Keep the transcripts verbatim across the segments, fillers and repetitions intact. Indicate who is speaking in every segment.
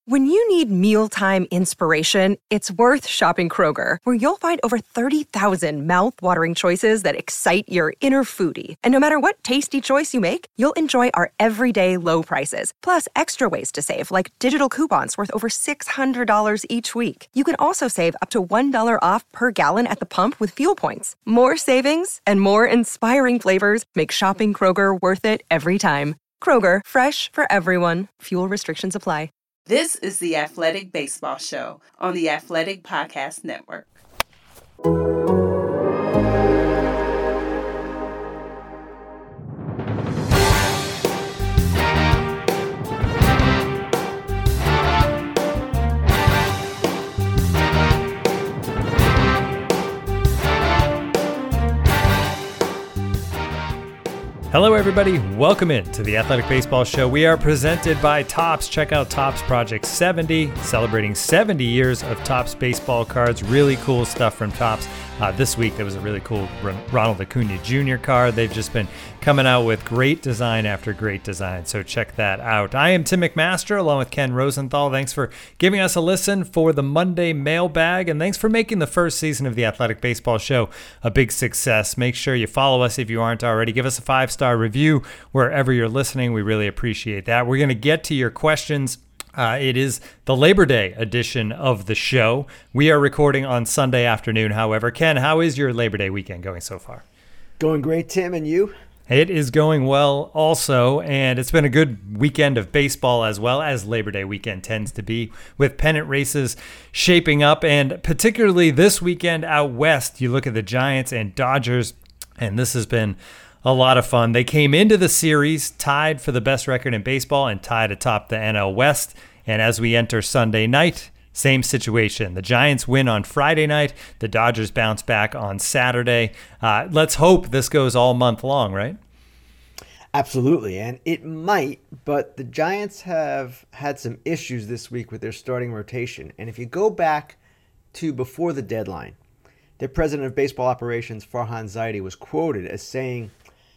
Speaker 1: When you need mealtime inspiration, it's worth shopping Kroger, where you'll find over thirty thousand mouth-watering choices that excite your inner foodie. And no matter what tasty choice you make, you'll enjoy our everyday low prices, plus extra ways to save, like digital coupons worth over six hundred dollars each week. You can also save up to one dollar off per gallon at the pump with fuel points. More savings and more inspiring flavors make shopping Kroger worth it every time. Kroger, fresh for everyone. Fuel restrictions apply.
Speaker 2: This is the Athletic Baseball Show on the Athletic Podcast Network.
Speaker 3: Hello, everybody. Welcome in to the Athletic Baseball Show. We are presented by Topps. Check out Topps Project seventy, celebrating seventy years of Topps baseball cards. Really cool stuff from Topps. Uh, this week, there was a really cool Ronald Acuna Junior card. They've just been coming out with great design after great design, so check that out. I am Tim McMaster, along with Ken Rosenthal. Thanks for giving us a listen for the Monday mailbag, and thanks for making the first season of the Athletic Baseball Show a big success. Make sure you follow us if you aren't already. Give us a five-star review wherever you're listening. We really appreciate that. We're going to get to your questions. Uh, it is the Labor Day edition of the show. We are recording on Sunday afternoon, however. Ken, how is your Labor Day weekend going so far?
Speaker 4: Going great, Tim, and you?
Speaker 3: It is going well also, and it's been a good weekend of baseball as well, as Labor Day weekend tends to be, with pennant races shaping up, and particularly this weekend out west, you look at the Giants and Dodgers, and this has been a lot of fun. They came into the series tied for the best record in baseball and tied atop the N L West. And as we enter Sunday night, same situation. The Giants win on Friday night. The Dodgers bounce back on Saturday. Uh, let's hope this goes all month long, right?
Speaker 4: Absolutely, and it might, but the Giants have had some issues this week with their starting rotation. And if you go back to before the deadline, their president of baseball operations, Farhan Zaidi, was quoted as saying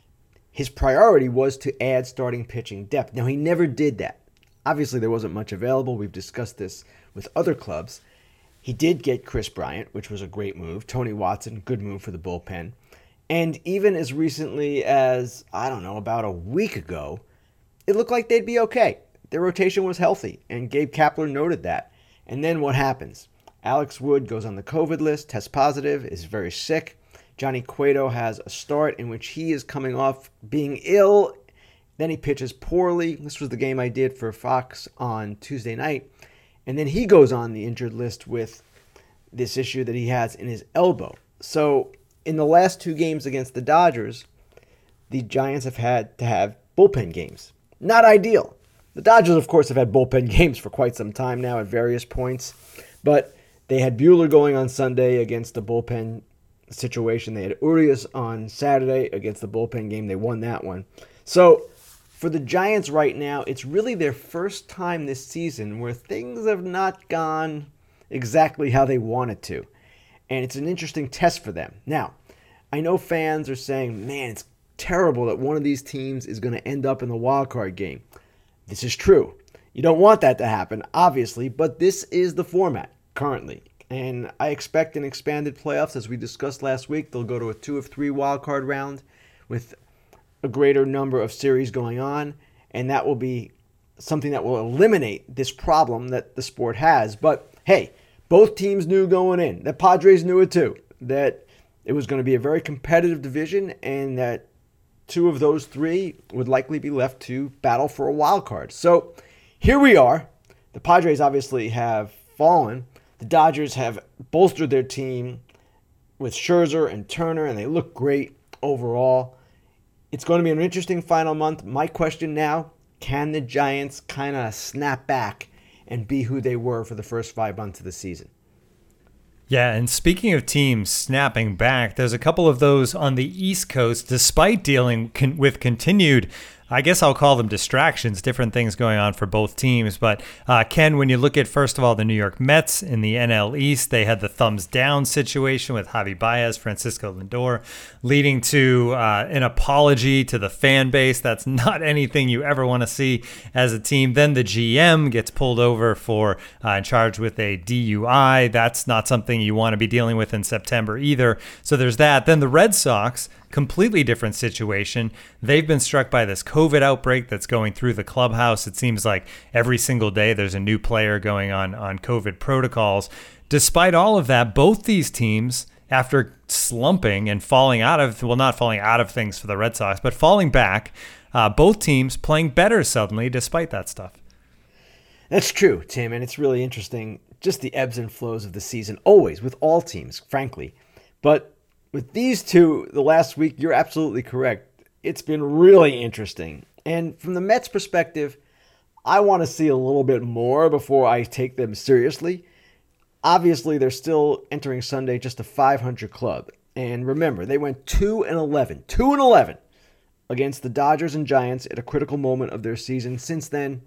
Speaker 4: his priority was to add starting pitching depth. Now, he never did that. Obviously, there wasn't much available. We've discussed this with other clubs. He did get Chris Bryant, which was a great move. Tony Watson, good move for the bullpen. And even as recently as, I don't know, about a week ago, it looked like they'd be okay. Their rotation was healthy, and Gabe Kapler noted that. And then what happens? Alex Wood goes on the COVID list, tests positive, is very sick. Johnny Cueto has a start in which he is coming off being ill. Then he pitches poorly. This was the game I did for Fox on Tuesday night. And then he goes on the injured list with this issue that he has in his elbow. So in the last two games against the Dodgers, the Giants have had to have bullpen games. Not ideal. The Dodgers, of course, have had bullpen games for quite some time now at various points. But they had Buehler going on Sunday against the bullpen situation. They had Urias on Saturday against the bullpen game. They won that one. So for the Giants right now, it's really their first time this season where things have not gone exactly how they wanted to. And it's an interesting test for them. Now, I know fans are saying, man, it's terrible that one of these teams is going to end up in the wild card game. This is true. You don't want that to happen, obviously, but this is the format currently. And I expect an expanded playoffs, as we discussed last week. They'll go to a two of three wild card round with a greater number of series going on. And that will be something that will eliminate this problem that the sport has. But hey, both teams knew going in. The Padres knew it too. That it was going to be a very competitive division and that two of those three would likely be left to battle for a wild card. So here we are. The Padres obviously have fallen. The Dodgers have bolstered their team with Scherzer and Turner, and they look great overall. It's going to be an interesting final month. My question now, can the Giants kind of snap back and be who they were for the first five months of the season?
Speaker 3: Yeah, and speaking of teams snapping back, there's a couple of those on the East Coast, despite dealing con- with continued I guess I'll call them distractions, different things going on for both teams. But uh, Ken, when you look at, first of all, the New York Mets in the N L East, they had the thumbs down situation with Javi Baez, Francisco Lindor, leading to uh, an apology to the fan base. That's not anything you ever want to see as a team. Then the G M gets pulled over for uh, charged with a D U I. That's not something you want to be dealing with in September either. So there's that. Then the Red Sox, completely different situation. They've been struck by this COVID outbreak that's going through the clubhouse. It seems like every single day there's a new player going on on COVID protocols. Despite all of that, both these teams, after slumping and falling out of, well, not falling out of things for the Red Sox, but falling back, uh, both teams playing better suddenly despite that stuff.
Speaker 4: That's true, Tim, and it's really interesting, just the ebbs and flows of the season, always, with all teams, frankly. But with these two, the last week, you're absolutely correct. It's been really interesting. And from the Mets' perspective, I want to see a little bit more before I take them seriously. Obviously, they're still entering Sunday just a five hundred club. And remember, they went two and eleven, two and eleven against the Dodgers and Giants at a critical moment of their season. Since then,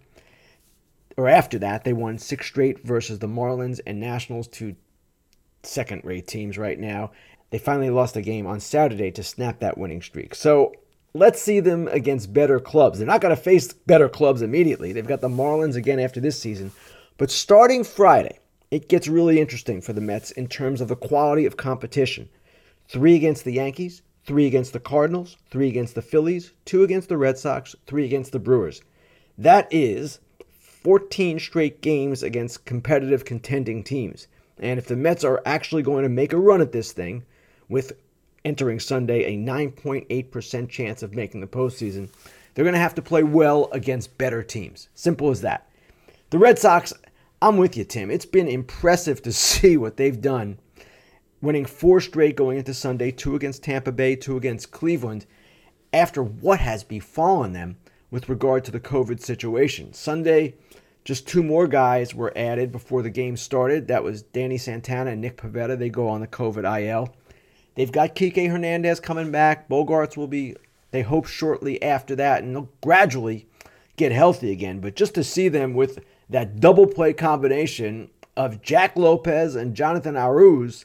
Speaker 4: or after that, they won six straight versus the Marlins and Nationals, two second-rate teams right now. They finally lost a game on Saturday to snap that winning streak. So let's see them against better clubs. They're not going to face better clubs immediately. They've got the Marlins again after this season. But starting Friday, it gets really interesting for the Mets in terms of the quality of competition. Three against the Yankees, three against the Cardinals, three against the Phillies, two against the Red Sox, three against the Brewers. That is fourteen straight games against competitive contending teams. And if the Mets are actually going to make a run at this thing, with entering Sunday a nine point eight percent chance of making the postseason, they're going to have to play well against better teams. Simple as that. The Red Sox, I'm with you, Tim. It's been impressive to see what they've done, winning four straight going into Sunday, two against Tampa Bay, two against Cleveland, after what has befallen them with regard to the COVID situation. Sunday, just two more guys were added before the game started. That was Danny Santana and Nick Pivetta. They go on the COVID I L. They've got Kike Hernandez coming back. Bogarts will be, they hope, shortly after that, and they'll gradually get healthy again. But just to see them with that double play combination of Jack Lopez and Jonathan Aruz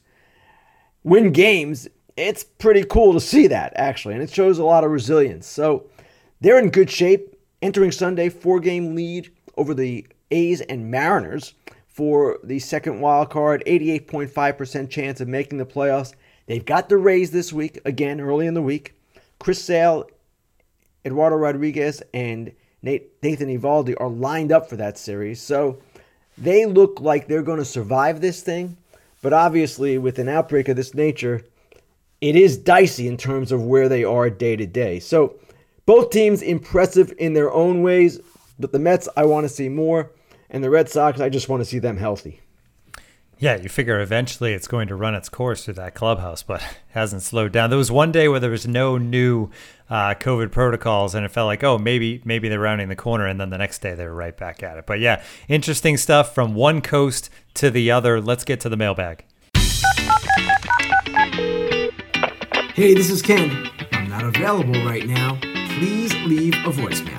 Speaker 4: win games, it's pretty cool to see that, actually, and it shows a lot of resilience. So they're in good shape. Entering Sunday, four-game lead over the A's and Mariners for the second wild card, eighty-eight point five percent chance of making the playoffs. They've got the Rays this week, again, early in the week. Chris Sale, Eduardo Rodriguez, and Nathan Eovaldi are lined up for that series. So they look like they're going to survive this thing. But obviously, with an outbreak of this nature, it is dicey in terms of where they are day to day. So both teams impressive in their own ways. But the Mets, I want to see more. And the Red Sox, I just want to see them healthy.
Speaker 3: Yeah, you figure eventually it's going to run its course through that clubhouse, but it hasn't slowed down. There was one day where there was no new uh, COVID protocols, and it felt like, oh, maybe maybe they're rounding the corner, and then the next day they were right back at it. But yeah, interesting stuff from one coast to the other. Let's get to the mailbag.
Speaker 5: Hey, this is Ken. I'm not available right now. Please leave a voicemail.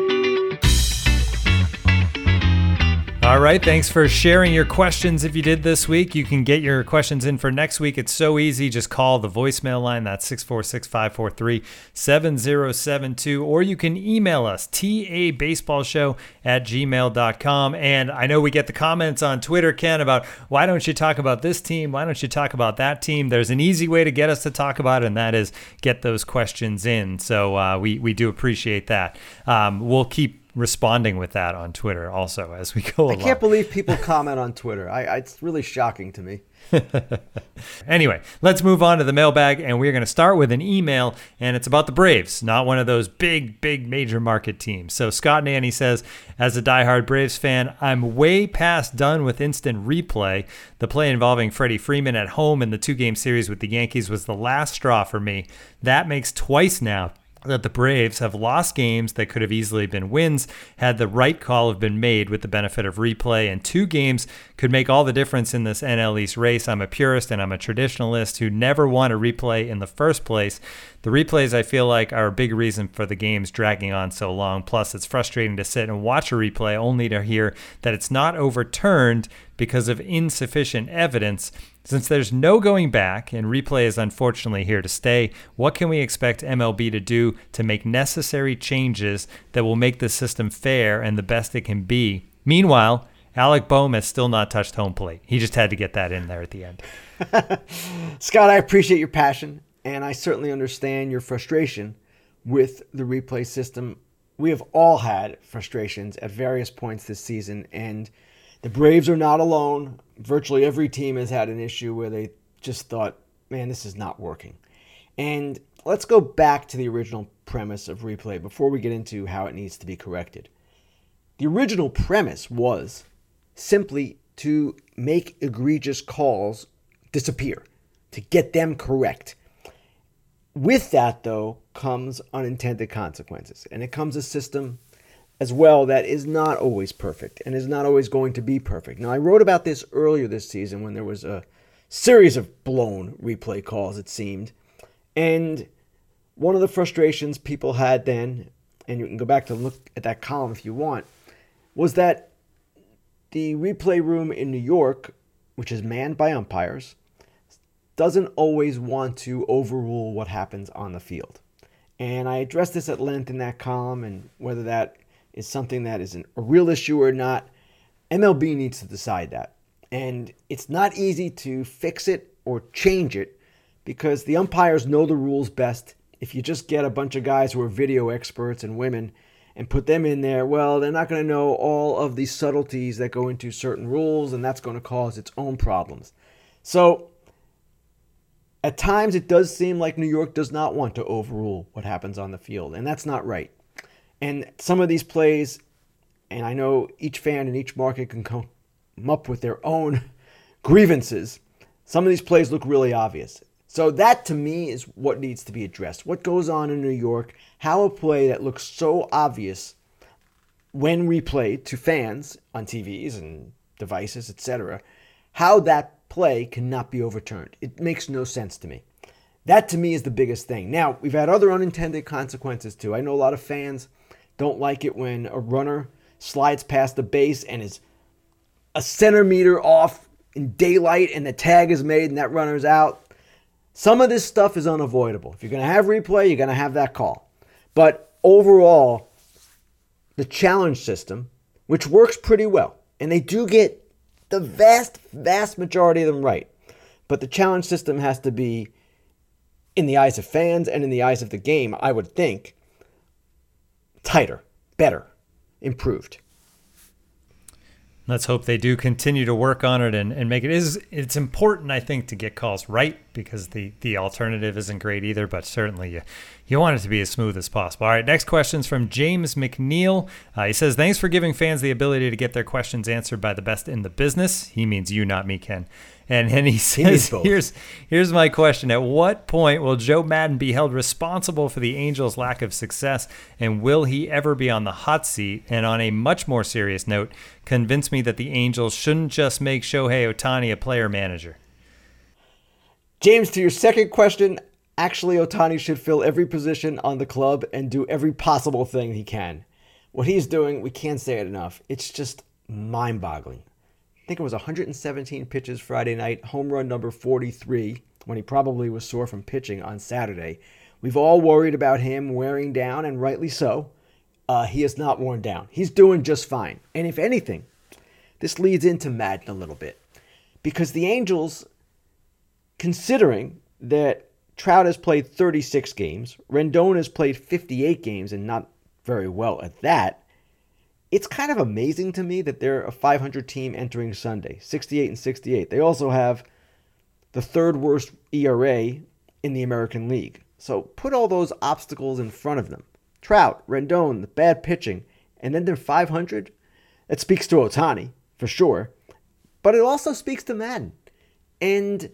Speaker 3: All right, thanks for sharing your questions. If you did this week, you can get your questions in for next week. It's so easy. Just call the voicemail line. That's six four six, five four three, seven zero seven two. Or you can email us, t a baseball show at gmail dot com. And I know we get the comments on Twitter, Ken, about why don't you talk about this team? Why don't you talk about that team? There's an easy way to get us to talk about it, and that is get those questions in. So uh, we, we do appreciate that. Um, we'll keep responding with that on Twitter also as we go along.
Speaker 4: I can't believe people comment on Twitter. I, I it's really shocking to me.
Speaker 3: Anyway, let's move on to the mailbag, and we're going to start with an email, and it's about the Braves, not one of those big, big major market teams. So Scott Nanny says, as a diehard Braves fan, I'm way past done with instant replay. The play involving Freddie Freeman at home in the two-game series with the Yankees was the last straw for me. That makes twice now that the Braves have lost games that could have easily been wins had the right call have been made with the benefit of replay, and two games could make all the difference in this N L East race. I'm a purist and I'm a traditionalist who never want a replay in the first place. The replays, I feel like, are a big reason for the games dragging on so long. Plus, it's frustrating to sit and watch a replay only to hear that it's not overturned because of insufficient evidence. Since there's no going back and replay is unfortunately here to stay, what can we expect M L B to do to make necessary changes that will make the system fair and the best it can be? Meanwhile, Alec Bohm has still not touched home plate. He just had to get that in there at the end.
Speaker 4: Scott, I appreciate your passion, and I certainly understand your frustration with the replay system. We have all had frustrations at various points this season, and the Braves are not alone. Virtually every team has had an issue where they just thought, man, this is not working. And let's go back to the original premise of replay before we get into how it needs to be corrected. The original premise was simply to make egregious calls disappear, to get them correct. With that, though, comes unintended consequences, and it comes a system as well that is not always perfect and is not always going to be perfect. Now, I wrote about this earlier this season when there was a series of blown replay calls, it seemed, and one of the frustrations people had then, and you can go back to look at that column if you want, was that the replay room in New York, which is manned by umpires, doesn't always want to overrule what happens on the field. And I addressed this at length in that column, and whether that is something that is an, a real issue or not, M L B needs to decide that. And it's not easy to fix it or change it because the umpires know the rules best. If you just get a bunch of guys who are video experts and women and put them in there, well, they're not going to know all of the subtleties that go into certain rules, and that's going to cause its own problems. So at times it does seem like New York does not want to overrule what happens on the field, and that's not right. And some of these plays, and I know each fan in each market can come up with their own grievances, some of these plays look really obvious. So that, to me, is what needs to be addressed. What goes on in New York, how a play that looks so obvious when replayed to fans on T Vs and devices, et cetera, how that play cannot be overturned. It makes no sense to me. That, to me, is the biggest thing. Now, we've had other unintended consequences, too. I know a lot of fans don't like it when a runner slides past the base and is a centimeter off in daylight and the tag is made and that runner's out. Some of this stuff is unavoidable. If you're going to have replay, you're going to have that call. But overall, the challenge system, which works pretty well, and they do get the vast, vast majority of them right, but the challenge system has to be, in the eyes of fans and in the eyes of the game, I would think, tighter, better, improved.
Speaker 3: Let's hope they do continue to work on it and, and make it. it is it's important, I think, to get calls right because the, the alternative isn't great either, but certainly you, you want it to be as smooth as possible. All right, next question is from James McNeil. Uh, he says, thanks for giving fans the ability to get their questions answered by the best in the business. He means you, not me, Ken. And, and he says, he here's, here's my question. At what point will Joe Maddon be held responsible for the Angels' lack of success, and will he ever be on the hot seat? And on a much more serious note, convince me that the Angels shouldn't just make Shohei Ohtani a player manager.
Speaker 4: James, to your second question, actually Ohtani should fill every position on the club and do every possible thing he can. What he's doing, we can't say it enough. It's just mind-boggling. I think it was one hundred seventeen pitches Friday night, home run number forty-three, when he probably was sore from pitching on Saturday. We've all worried about him wearing down, and rightly so. Uh, he is not worn down. He's doing just fine. And if anything, this leads into Maddon a little bit. Because the Angels, considering that Trout has played thirty-six games, Rendon has played fifty-eight games, and not very well at that, it's kind of amazing to me that they're a five hundred team entering Sunday, sixty-eight and sixty-eight. They also have the third worst E R A in the American League. So put all those obstacles in front of them. Trout, Rendon, the bad pitching, and then they're five hundred. It speaks to Ohtani, for sure. But it also speaks to Maddon. And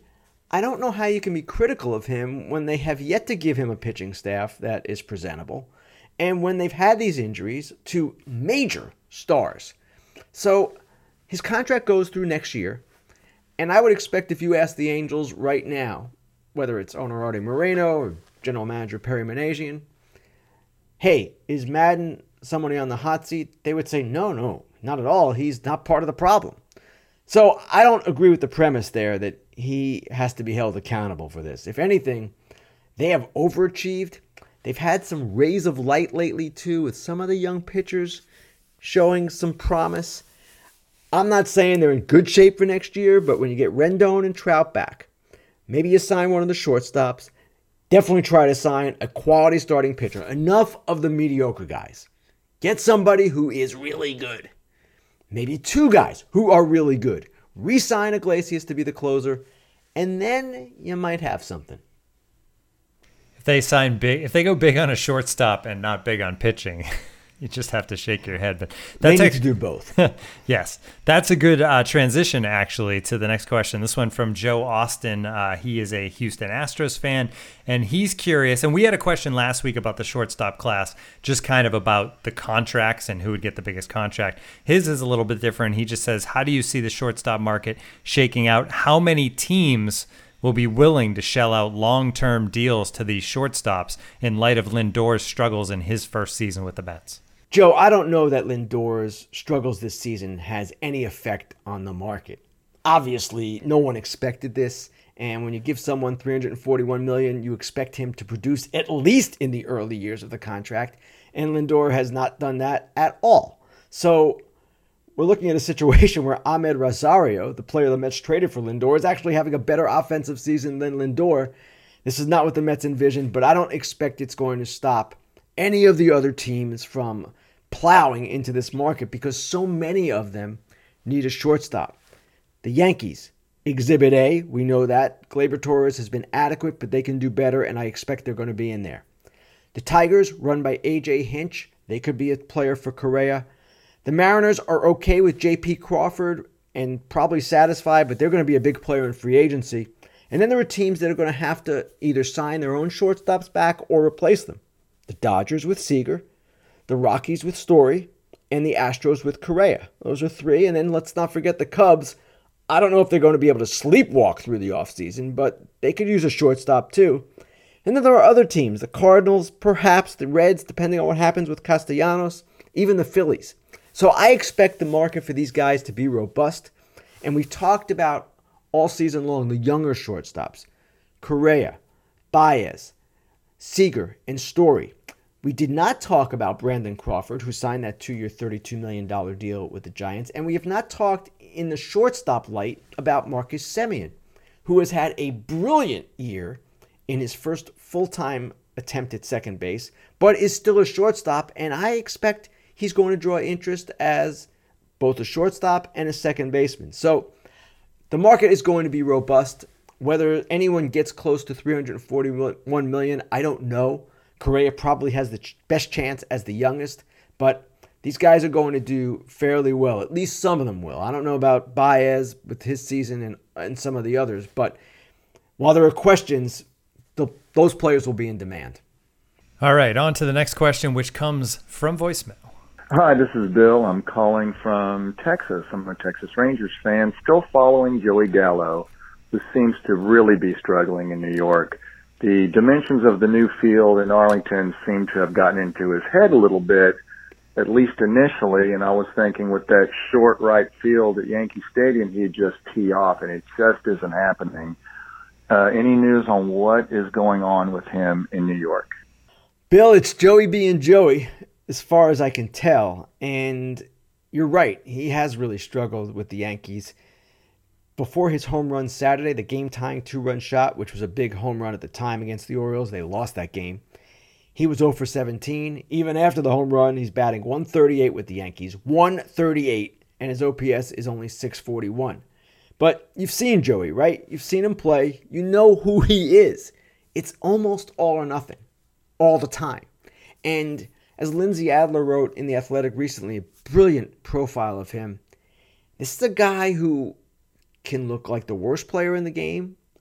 Speaker 4: I don't know how you can be critical of him when they have yet to give him a pitching staff that is presentable, and when they've had these injuries to major stars. So his contract goes through next year, and I would expect if you ask the Angels right now, whether it's owner Artie Moreno or general manager Perry Minasian, hey, is Maddon somebody on the hot seat? They would say, no, no, not at all. He's not part of the problem. So I don't agree with the premise there that he has to be held accountable for this. If anything, they have overachieved. They've had some rays of light lately, too, with some of the young pitchers showing some promise. I'm not saying they're in good shape for next year, but when you get Rendon and Trout back, maybe you sign one of the shortstops. Definitely try to sign a quality starting pitcher. Enough of the mediocre guys. Get somebody who is really good. Maybe two guys who are really good. Re-sign Iglesias to be the closer, and then you might have something.
Speaker 3: If they sign big, if they go big on a shortstop and not big on pitching, you just have to shake your head. But
Speaker 4: that's they need to do both.
Speaker 3: Yes, that's a good uh, transition, actually, to the next question. This one from Joe Austin. Uh, he is a Houston Astros fan, and he's curious. And we had a question last week about the shortstop class, just kind of about the contracts and who would get the biggest contract. His is a little bit different. He just says, how do you see the shortstop market shaking out? How many teams will be willing to shell out long-term deals to these shortstops in light of Lindor's struggles in his first season with the Mets?
Speaker 4: Joe, I don't know that Lindor's struggles this season has any effect on the market. Obviously, no one expected this, and when you give someone three hundred forty-one million dollars, you expect him to produce at least in the early years of the contract, and Lindor has not done that at all. So we're looking at a situation where Ahmed Rosario, the player the Mets traded for Lindor, is actually having a better offensive season than Lindor. This is not what the Mets envisioned, but I don't expect it's going to stop any of the other teams from plowing into this market because so many of them need a shortstop. The Yankees, Exhibit A, we know that. Gleyber Torres has been adequate, but they can do better, and I expect they're going to be in there. The Tigers, run by A J Hinch, they could be a player for Correa. The Mariners are okay with J P Crawford and probably satisfied, but they're going to be a big player in free agency. And then there are teams that are going to have to either sign their own shortstops back or replace them. The Dodgers with Seager, the Rockies with Story, and the Astros with Correa. Those are three. And then let's not forget the Cubs. I don't know if they're going to be able to sleepwalk through the offseason, but they could use a shortstop too. And then there are other teams, the Cardinals, perhaps the Reds, depending on what happens with Castellanos, even the Phillies. So I expect the market for these guys to be robust. And we've talked about all season long the younger shortstops, Correa, Baez, Seager, and Story. We did not talk about Brandon Crawford, who signed that two-year, thirty-two million dollars deal with the Giants. And we have not talked in the shortstop light about Marcus Semien, who has had a brilliant year in his first full-time attempt at second base, but is still a shortstop. And I expect he's going to draw interest as both a shortstop and a second baseman. So the market is going to be robust. Whether anyone gets close to three hundred forty-one million dollars, I don't know. Correa probably has the best chance as the youngest, but these guys are going to do fairly well. At least some of them will. I don't know about Baez with his season and, and some of the others, but while there are questions, the, those players will be in demand.
Speaker 3: All right, on to the next question, which comes from voicemail.
Speaker 6: Hi, this is Bill. I'm calling from Texas. I'm a Texas Rangers fan, still following Joey Gallo, who seems to really be struggling in New York. The dimensions of the new field in Arlington seem to have gotten into his head a little bit, at least initially, and I was thinking with that short right field at Yankee Stadium, he'd just tee off, and it just isn't happening. Uh, any news on what is going on with him in New York?
Speaker 4: Bill, it's Joey being Joey, as far as I can tell, and you're right. He has really struggled with the Yankees. Before his home run Saturday, the game-tying two-run shot, which was a big home run at the time against the Orioles, they lost that game. He was oh for seventeen. Even after the home run, he's batting one thirty-eight with the Yankees. one thirty-eight, and his O P S is only six forty-one. But you've seen Joey, right? You've seen him play. You know who he is. It's almost all or nothing, all the time. And as Lindsay Adler wrote in The Athletic recently, a brilliant profile of him, this is a guy who can look like the worst player in the game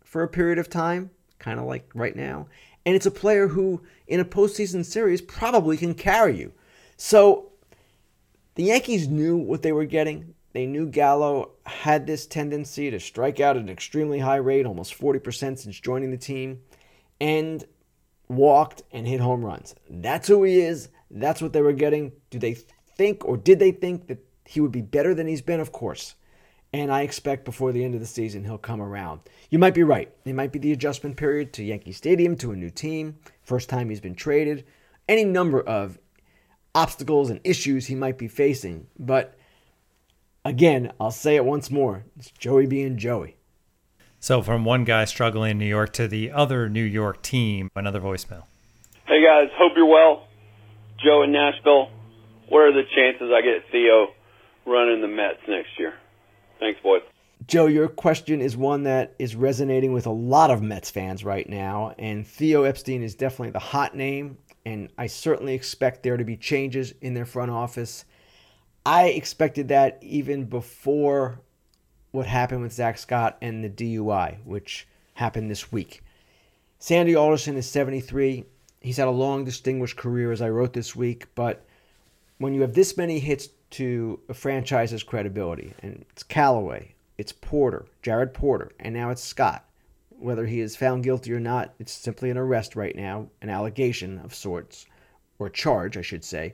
Speaker 4: for a period of time, kind of like right now. And it's a player who, in a postseason series, probably can carry you. So the Yankees knew what they were getting. They knew Gallo had this tendency to strike out at an extremely high rate, almost forty percent since joining the team, and walked and hit home runs. That's who he is. That's what they were getting. Do they think, or did they think, that he would be better than he's been? Of course. And I expect before the end of the season, he'll come around. You might be right. It might be the adjustment period to Yankee Stadium, to a new team, first time he's been traded, any number of obstacles and issues he might be facing. But again, I'll say it once more. It's Joey being Joey.
Speaker 3: So from one guy struggling in New York to the other New York team, another voicemail.
Speaker 7: Hey guys, hope you're well. Joe in Nashville. What are the chances I get Theo running the Mets next year? Thanks, boys.
Speaker 4: Joe, your question is one that is resonating with a lot of Mets fans right now, and Theo Epstein is definitely the hot name, and I certainly expect there to be changes in their front office. I expected that even before what happened with Zach Scott and the D U I, which happened this week. Sandy Alderson is seventy-three. He's had a long, distinguished career, as I wrote this week, but when you have this many hits to a franchise's credibility, and it's Callaway, it's Porter, Jared Porter, and now it's Scott. Whether he is found guilty or not, it's simply an arrest right now, an allegation of sorts, or charge, I should say.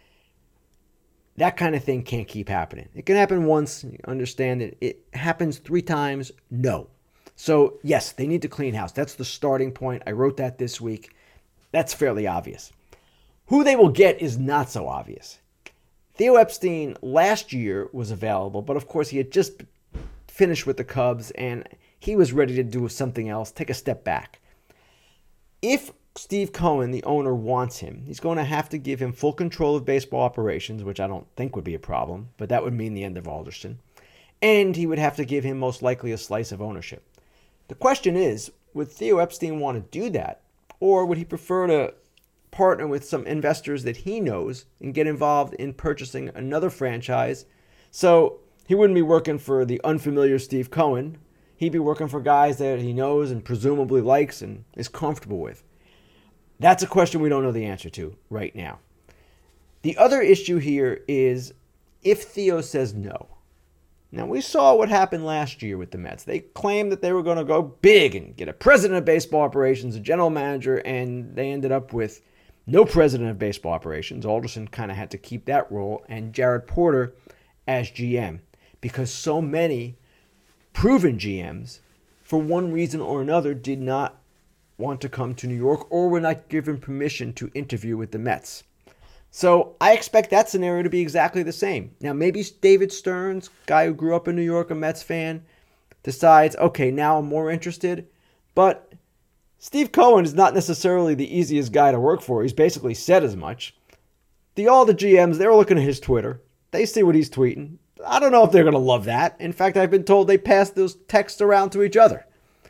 Speaker 4: That kind of thing can't keep happening. It can happen once, you understand that it happens three times, no. So, yes, they need to clean house. That's the starting point. I wrote that this week. That's fairly obvious. Who they will get is not so obvious. Theo Epstein last year was available, but of course he had just finished with the Cubs and he was ready to do something else, take a step back. If Steve Cohen, the owner, wants him, he's going to have to give him full control of baseball operations, which I don't think would be a problem, but that would mean the end of Alderson. And he would have to give him most likely a slice of ownership. The question is, would Theo Epstein want to do that? Or would he prefer to partner with some investors that he knows and get involved in purchasing another franchise? So he wouldn't be working for the unfamiliar Steve Cohen. He'd be working for guys that he knows and presumably likes and is comfortable with. That's a question we don't know the answer to right now. The other issue here is if Theo says no. Now, we saw what happened last year with the Mets. They claimed that they were going to go big and get a president of baseball operations, a general manager, and they ended up with no president of baseball operations. Alderson kind of had to keep that role, and Jared Porter as G M, because so many proven G Ms, for one reason or another, did not want to come to New York or were not given permission to interview with the Mets. So I expect that scenario to be exactly the same. Now, maybe David Stearns, guy who grew up in New York, a Mets fan, decides, okay, now I'm more interested. But Steve Cohen is not necessarily the easiest guy to work for. He's basically said as much. The all the G Ms, they were looking at his Twitter. They see what he's tweeting. I don't know if they're going to love that. In fact, I've been told they pass those texts around to each other.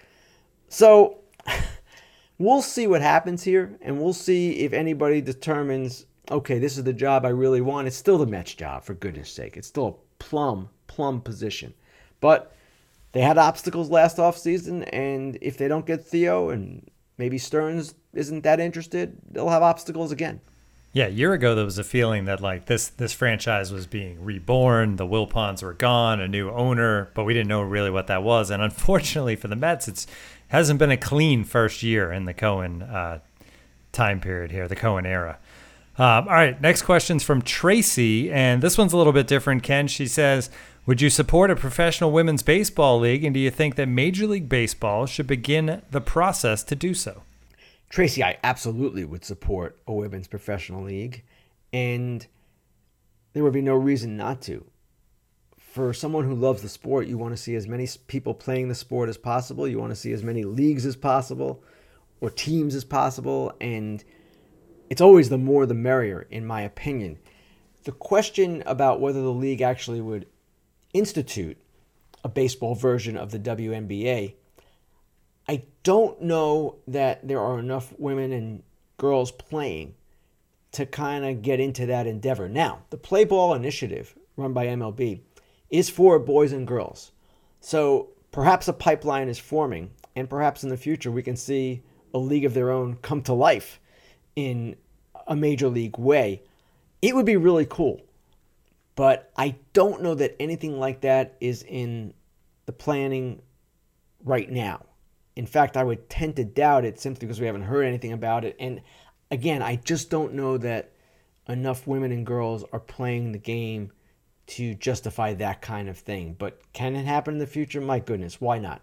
Speaker 4: So we'll see what happens here, and we'll see if anybody determines, okay, this is the job I really want. It's still the Mets job, for goodness sake. It's still a plum, plum position. But they had obstacles last offseason, and if they don't get Theo and maybe Stearns isn't that interested, they'll have obstacles again.
Speaker 3: Yeah, a year ago there was a feeling that like this this franchise was being reborn. The Wilpons were gone, a new owner, but we didn't know really what that was. And unfortunately for the Mets, it's hasn't been a clean first year in the Cohen uh, time period here, the Cohen era. Um, all right, next question's from Tracy, and this one's a little bit different, Ken. She says, would you support a professional women's baseball league, and do you think that Major League Baseball should begin the process to do so?
Speaker 4: Tracy, I absolutely would support a women's professional league, and there would be no reason not to. For someone who loves the sport, you want to see as many people playing the sport as possible. You want to see as many leagues as possible or teams as possible, and it's always the more the merrier, in my opinion. The question about whether the league actually would institute a baseball version of the W N B A, I don't know that there are enough women and girls playing to kind of get into that endeavor. Now, the Play Ball initiative run by M L B is for boys and girls. So perhaps a pipeline is forming, and perhaps in the future we can see a league of their own come to life in a major league way. It would be really cool. But I don't know that anything like that is in the planning right now. In fact, I would tend to doubt it simply because we haven't heard anything about it. And again, I just don't know that enough women and girls are playing the game to justify that kind of thing. But can it happen in the future? My goodness, why not?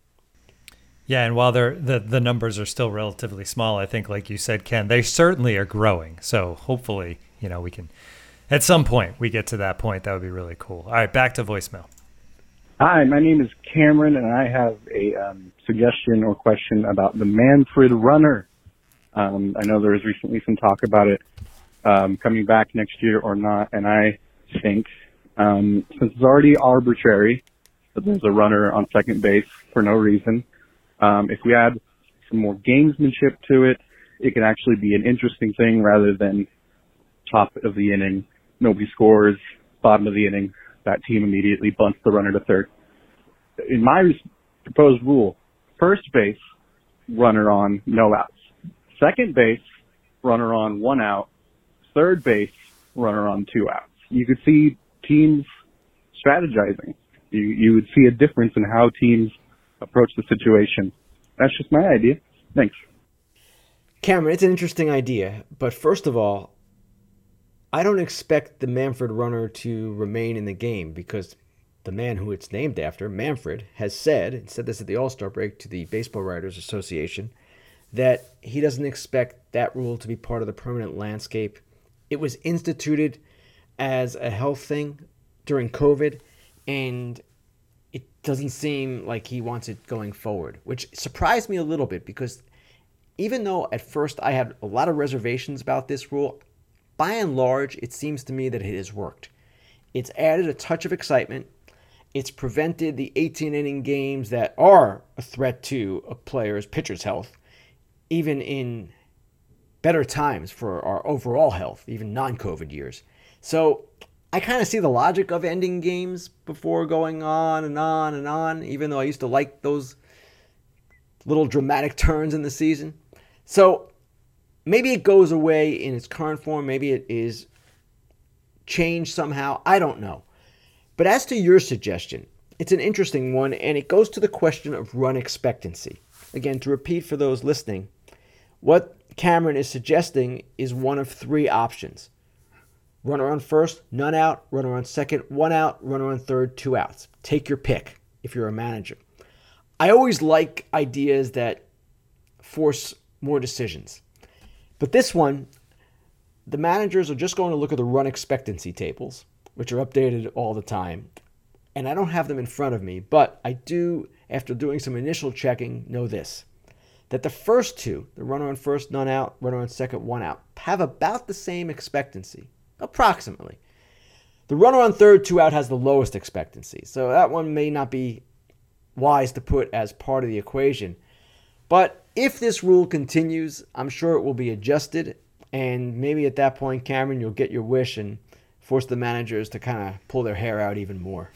Speaker 3: Yeah, and while they're, the the numbers are still relatively small, I think, like you said, Ken, they certainly are growing. So hopefully, you know, we can, at some point, we get to that point. That would be really cool. All right, back to voicemail.
Speaker 8: Hi, my name is Cameron, and I have a um, suggestion or question about the Manfred Runner. Um, I know there was recently some talk about it um, coming back next year or not, and I think um, since it's already arbitrary that there's a runner on second base for no reason, um, if we add some more gamesmanship to it, it can actually be an interesting thing rather than top of the inning, nobody scores, bottom of the inning, that team immediately bunts the runner to third. In my proposed rule, first base, runner on, no outs. Second base, runner on, one out. Third base, runner on, two outs. You could see teams strategizing. You, you would see a difference in how teams approach the situation. That's just my idea. Thanks.
Speaker 4: Cameron, it's an interesting idea, but first of all, I don't expect the Manfred Runner to remain in the game because the man who it's named after, Manfred, has said, and said this at the All-Star break to the Baseball Writers Association, that he doesn't expect that rule to be part of the permanent landscape. It was instituted as a health thing during COVID, and it doesn't seem like he wants it going forward, which surprised me a little bit because even though at first I had a lot of reservations about this rule, by and large, it seems to me that it has worked. It's added a touch of excitement. It's prevented the eighteen-inning games that are a threat to a player's pitcher's health, even in better times for our overall health, even non-COVID years. So I kind of see the logic of ending games before going on and on and on, even though I used to like those little dramatic turns in the season. So maybe it goes away in its current form. Maybe it is changed somehow. I don't know. But as to your suggestion, it's an interesting one, and it goes to the question of run expectancy. Again, to repeat for those listening, what Cameron is suggesting is one of three options. Runner on first, none out. Runner on second, one out. Runner on third, two outs. Take your pick if you're a manager. I always like ideas that force more decisions. But this one, the managers are just going to look at the run expectancy tables, which are updated all the time. And I don't have them in front of me, but I do, after doing some initial checking, know this. That the first two, the runner on first, none out, runner on second, one out, have about the same expectancy, approximately. The runner on third, two out has the lowest expectancy, so that one may not be wise to put as part of the equation. But if this rule continues, I'm sure it will be adjusted, and maybe at that point, Cameron, you'll get your wish and force the managers to kind of pull their hair out even more.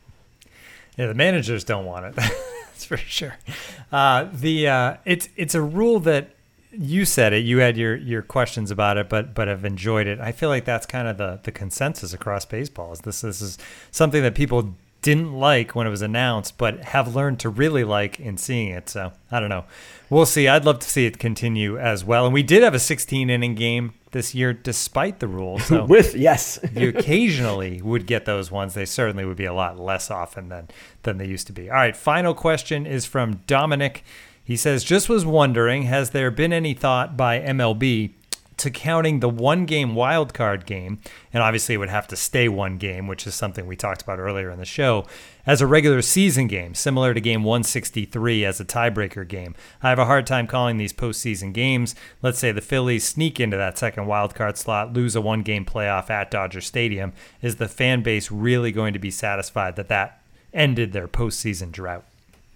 Speaker 3: Yeah, the managers don't want it. That's for sure. Uh, the uh, it's it's a rule that you said it. You had your, your questions about it, but but have enjoyed it. I feel like that's kind of the, the consensus across baseball. Is this this is something that people didn't like when it was announced, but have learned to really like in seeing it. So I don't know. We'll see. I'd love to see it continue as well. And we did have a sixteen inning game this year, despite the rule. So
Speaker 4: with yes,
Speaker 3: you occasionally would get those ones. They certainly would be a lot less often than than they used to be. All right. Final question is from Dominic. He says, just was wondering, has there been any thought by M L B to counting the one-game wild card game, and obviously it would have to stay one game, which is something we talked about earlier in the show, as a regular season game, similar to game one sixty-three as a tiebreaker game? I have a hard time calling these postseason games. Let's say the Phillies sneak into that second wild card slot, lose a one-game playoff at Dodger Stadium. Is the fan base really going to be satisfied that that ended their postseason drought?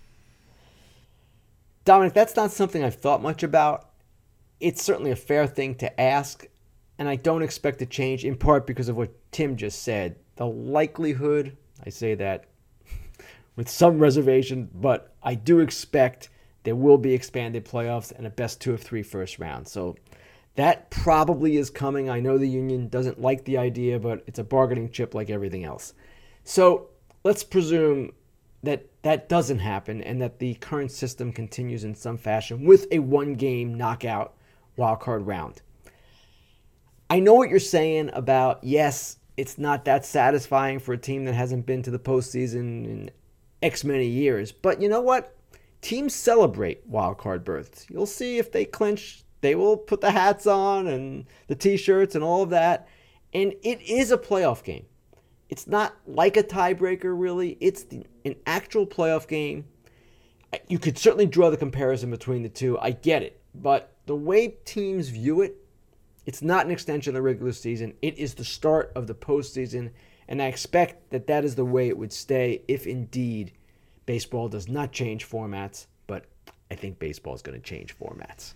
Speaker 4: Dominic, that's not something I've thought much about. It's certainly a fair thing to ask, and I don't expect to change, in part because of what Tim just said. The likelihood, I say that with some reservation, but I do expect there will be expanded playoffs and a best two of three first round. So that probably is coming. I know the union doesn't like the idea, but it's a bargaining chip like everything else. So let's presume that that doesn't happen and that the current system continues in some fashion with a one-game knockout wildcard round. I know what you're saying about, yes, it's not that satisfying for a team that hasn't been to the postseason in X many years. But you know what? Teams celebrate wildcard berths. You'll see if they clinch, they will put the hats on and the T-shirts and all of that. And it is a playoff game. It's not like a tiebreaker, really. It's the, an actual playoff game. You could certainly draw the comparison between the two. I get it. But the way teams view it, it's not an extension of the regular season. It is the start of the postseason. And I expect that that is the way it would stay if indeed baseball does not change formats. But I think baseball is going to change formats.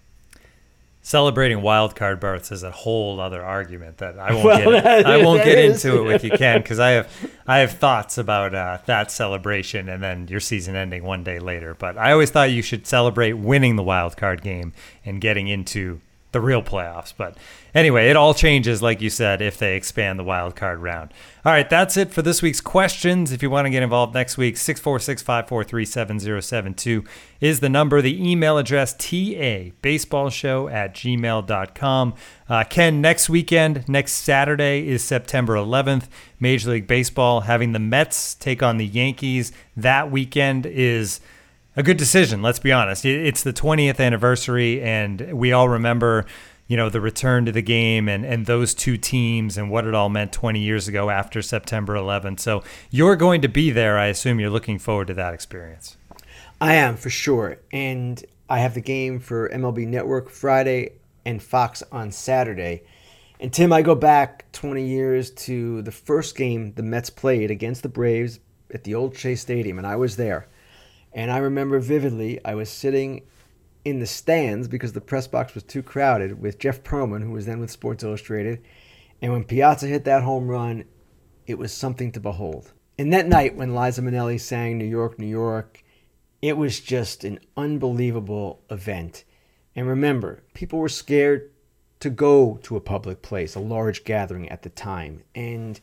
Speaker 3: Celebrating wild card berths is a whole other argument that I won't
Speaker 4: Well,
Speaker 3: get.
Speaker 4: that
Speaker 3: I won't
Speaker 4: is-
Speaker 3: get
Speaker 4: that is.
Speaker 3: into it with you, Ken, because I have I have thoughts about uh, that celebration and then your season ending one day later. But I always thought you should celebrate winning the wild card game and getting into the real playoffs. But anyway, it all changes, like you said, if they expand the wild card round. All right, that's it for this week's questions. If you want to get involved next week, six four six, five four three, seven zero seven two is the number. The email address, t a baseball show at gmail dot com. Uh, Ken, next weekend, next Saturday is September eleventh. Major League Baseball having the Mets take on the Yankees. That weekend is a good decision, let's be honest. It's the twentieth anniversary, and we all remember, you know, the return to the game and, and those two teams and what it all meant twenty years ago after September eleventh. So you're going to be there. I assume you're looking forward to that experience.
Speaker 4: I am, for sure. And I have the game for M L B Network Friday and Fox on Saturday. And Tim, I go back twenty years to the first game the Mets played against the Braves at the old Shea Stadium, and I was there. And I remember vividly, I was sitting in the stands because the press box was too crowded with Jeff Pearlman, who was then with Sports Illustrated. And when Piazza hit that home run, it was something to behold. And that night when Liza Minnelli sang New York, New York, it was just an unbelievable event. And remember, people were scared to go to a public place, a large gathering at the time. And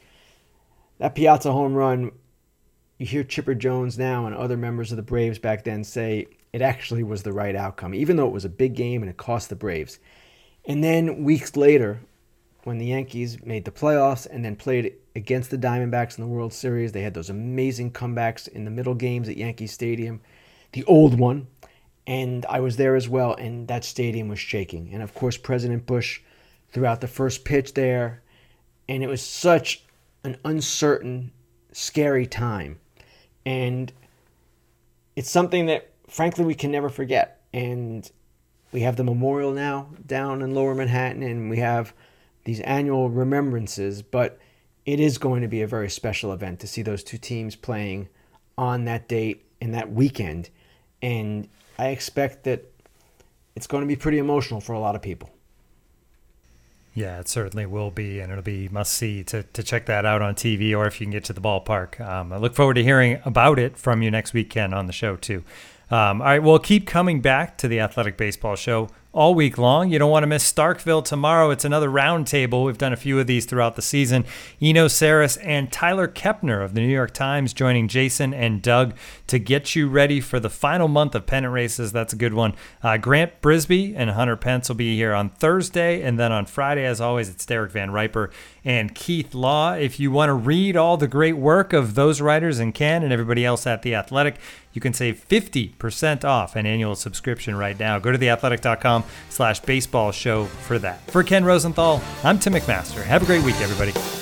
Speaker 4: that Piazza home run, you hear Chipper Jones now and other members of the Braves back then say it actually was the right outcome, even though it was a big game and it cost the Braves. And then weeks later, when the Yankees made the playoffs and then played against the Diamondbacks in the World Series, they had those amazing comebacks in the middle games at Yankee Stadium, the old one. And I was there as well, and that stadium was shaking. And of course, President Bush threw out the first pitch there, and it was such an uncertain, scary time. And it's something that, frankly, we can never forget. And we have the memorial now down in Lower Manhattan, and we have these annual remembrances. But it is going to be a very special event to see those two teams playing on that date and that weekend. And I expect that it's going to be pretty emotional for a lot of people.
Speaker 3: Yeah, it certainly will be, and it'll be must-see to, to check that out on T V or if you can get to the ballpark. Um, I look forward to hearing about it from you next weekend on the show, too. Um, all right, we'll keep coming back to the Athletic Baseball Show all week long. You don't want to miss Starkville tomorrow. It's another roundtable. We've done a few of these throughout the season. Eno Saris and Tyler Kepner of the New York Times joining Jason and Doug to get you ready for the final month of pennant races. That's a good one. Uh, Grant Brisbee and Hunter Pence will be here on Thursday, and then on Friday, as always, it's Derek Van Riper and Keith Law. If you want to read all the great work of those writers and Ken and everybody else at The Athletic, you can save fifty percent off an annual subscription right now. Go to theathletic.com slash baseball show for that. For Ken Rosenthal, I'm Tim McMaster. Have a great week, everybody.